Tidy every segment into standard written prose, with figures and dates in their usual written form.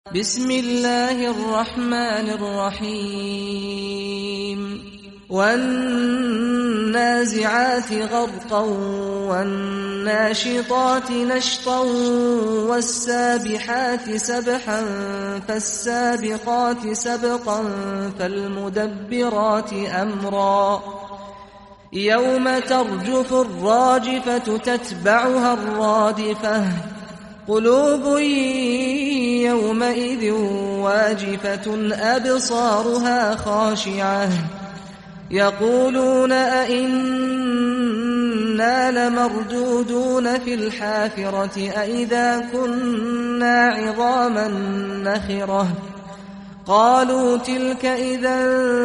بسم الله الرحمن الرحيم والنازعات غرقا والناشطات نشطا والسابحات سبحا فالسابقات سبقا فالمدبرات أمرا يوم ترجف الراجفة تتبعها الرادفة قلوب يومئذ واجفة أبصارها خاشعة يقولون أئنا لمردودون في الحافرة أئذا كنا عظاما نخرة قالوا تلك إذا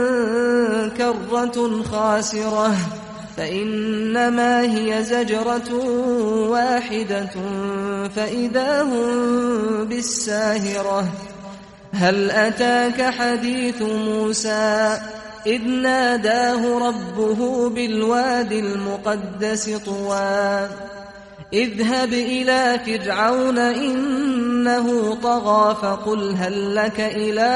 كرة خاسرة فإنما هي زجرة واحدة فإذا هم بالساهرة هل أتاك حديث موسى إذ ناداه ربه بالواد المقدس طوى اذهب إلى فرعون إنه طغى فقل هل لك إلى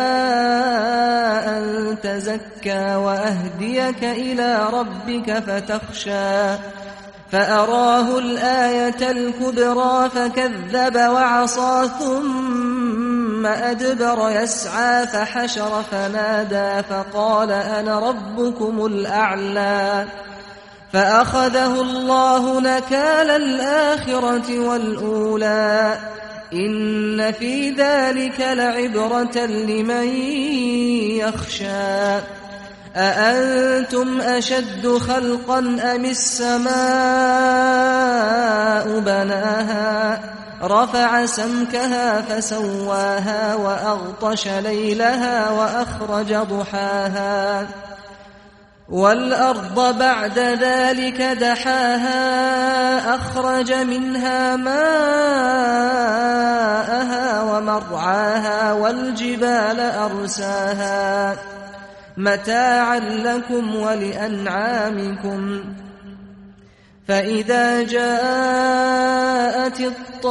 أن تزكى وأهديك إلى ربك فتخشى فأراه الآية الكبرى فكذب وعصى ثم أدبر يسعى فحشر فنادى فقال أنا ربكم الأعلى فأخذه الله نكال الآخرة والأولى إن في ذلك لعبرة لمن يخشى أأنتم أشد خلقا أم السماء بناها رفع سمكها فسواها وأغطش ليلها وأخرج ضحاها والأرض بعد ذلك دحاها أخرج منها ماءها ومرعاها والجبال أرساها متاعا لكم ولأنعامكم فإذا جاءت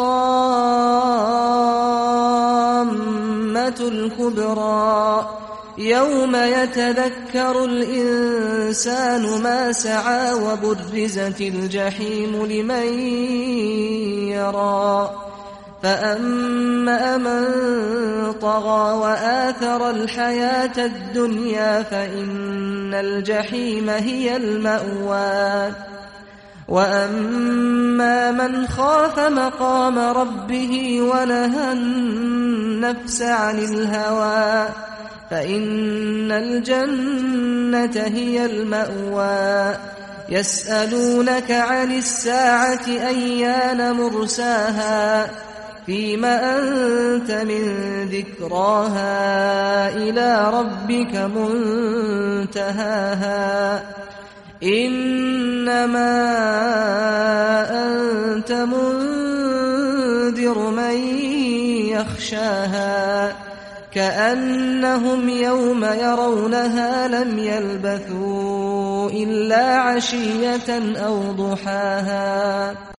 الطامة الكبرى يوم يتذكر الإنسان ما سعى وبرزت الجحيم لمن يرى فأما من طغى وآثر الحياة الدنيا فإن الجحيم هي المأوى وأما من خاف مقام ربه ونهى النفس عن الهوى فإن الجنة هي المأوى يسألونك عن الساعة أيان مرساها فيم أنت من ذكراها إلى ربك منتهاها إنما أنت منذر من يخشاها كأنهم يوم يرونها لم يلبثوا إلا عشية أو ضحاها